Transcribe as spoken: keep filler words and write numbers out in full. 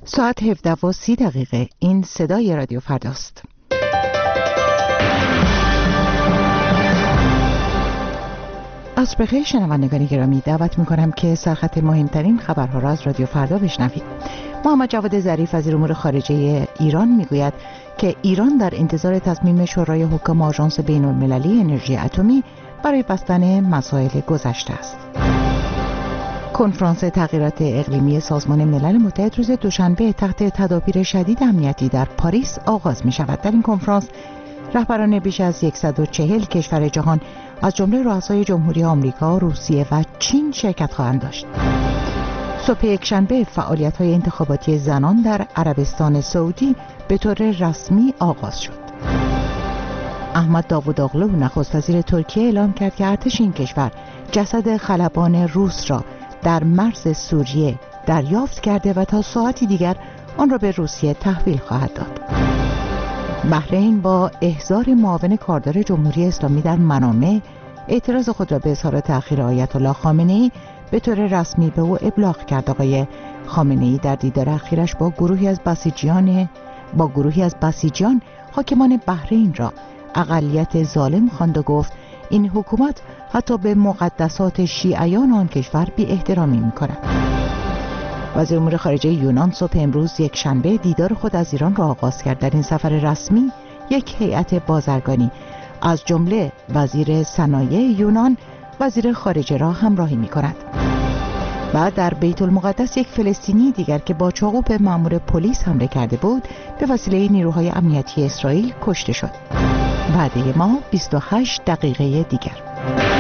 ساعت هفده و سی دقیقه. این صدای رادیو فرداست. از بخیر شنوندگان گرامی، دعوت می‌کنم که سرخط مهمترین خبرها را از رادیو فردا بشنوید. محمد جواد ظریف وزیر امور خارجه ایران میگوید که ایران در انتظار تصمیم شورای حکام آژانس بین‌المللی انرژی اتمی برای بستن مسائل گذشته است. کنفرانس تغییرات اقلیمی سازمان ملل متحد روز دوشنبه تحت تدابیر شدید امنیتی در پاریس آغاز می شود. در این کنفرانس رهبران بیش از صد و چهل کشور جهان از جمله رؤسای جمهوری آمریکا، روسیه و چین شرکت خواهند داشت. صبح یکشنبه فعالیت‌های انتخاباتی زنان در عربستان سعودی به طور رسمی آغاز شد. احمد داووداغلو نخست وزیر ترکیه اعلام کرد که ارتش این کشور جسد خلبان روس را در مرز سوریه دریافت کرده و تا ساعتی دیگر آن را به روسیه تحویل خواهد داد. بحرین با احضار معاون کاردار جمهوری اسلامی در منامه اعتراض خود را به اظهار تأخیر آیت الله خامنه‌ای به طور رسمی به او ابلاغ کرد. آقای خامنه‌ای در دیدار اخیرش با گروهی از بسیجیان با گروهی از بسیجیان حاکمان بحرین را اقلیت ظالم خواند و گفت این حکومت حتی به مقدسات شیعیان آن کشور بی احترامی می‌کند. وزیر امور خارجه یونان صبح امروز یک شنبه دیدار خود از ایران را آغاز کرد. در این سفر رسمی یک هیئت بازرگانی از جمله وزیر صنایع یونان وزیر خارجه را همراهی می‌کند. و در بیت المقدس یک فلسطینی دیگر که با چاقو به مأمور پلیس حمله کرده بود به وسیله نیروهای امنیتی اسرائیل کشته شد. بعد ما بیست و هشت دقیقه دیگر.